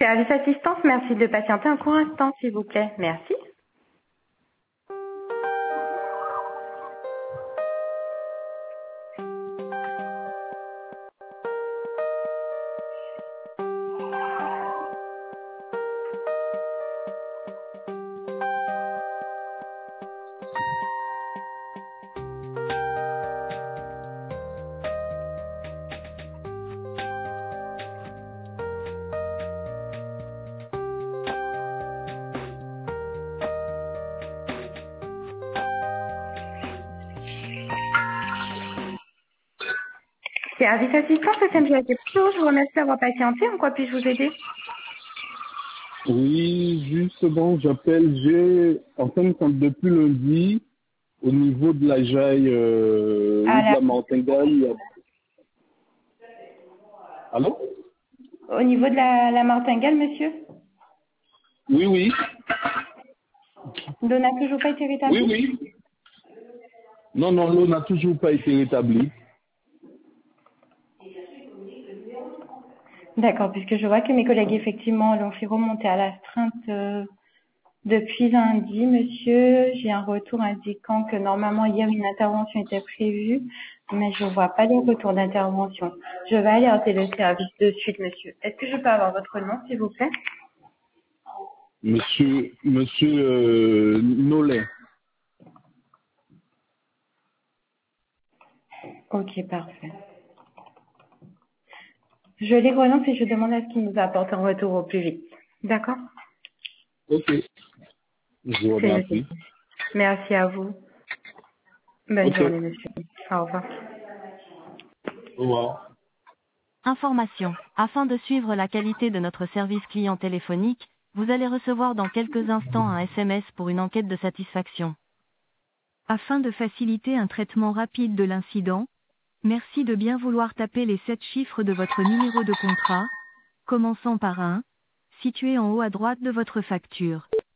Service assistance, merci de patienter un court instant, s'il vous plaît. Merci. Service assistance, SMG Bonjour, je vous remercie d'avoir patienté. En quoi puis-je vous aider? Oui, juste bon, j'appelle, en fin de compte, depuis lundi, au niveau de la Jaille, ou de la Martingale, Allô? Au niveau de la martingale, monsieur? Oui, oui, L'eau n'a toujours pas été oui, rétablie? oui. Non, non, l'eau n'a toujours pas été rétablie. D'accord, puisque je vois que mes collègues, effectivement, l'ont fait remonter à l'astreinte depuis lundi, monsieur. J'ai un retour indiquant que normalement, hier, une intervention était prévue, mais je ne vois pas de retour d'intervention. Je vais alerter le service de suite, monsieur. Est-ce que je peux avoir votre nom, s'il vous plaît? Monsieur Nolin. Ok, parfait. Je les relance et je demande à ce qu'ils nous apportent un retour au plus vite. D'accord? Ok, je vous C'est noté. remercie. Merci à vous. Bonne Ok, journée, monsieur. Au revoir. au revoir. Information. Afin de suivre la qualité de notre service client téléphonique, vous allez recevoir dans quelques instants un SMS pour une enquête de satisfaction. Afin de faciliter un traitement rapide de l'incident, merci de bien vouloir taper les 7 chiffres de votre numéro de contrat, commençant par 1, situé en haut à droite de votre facture.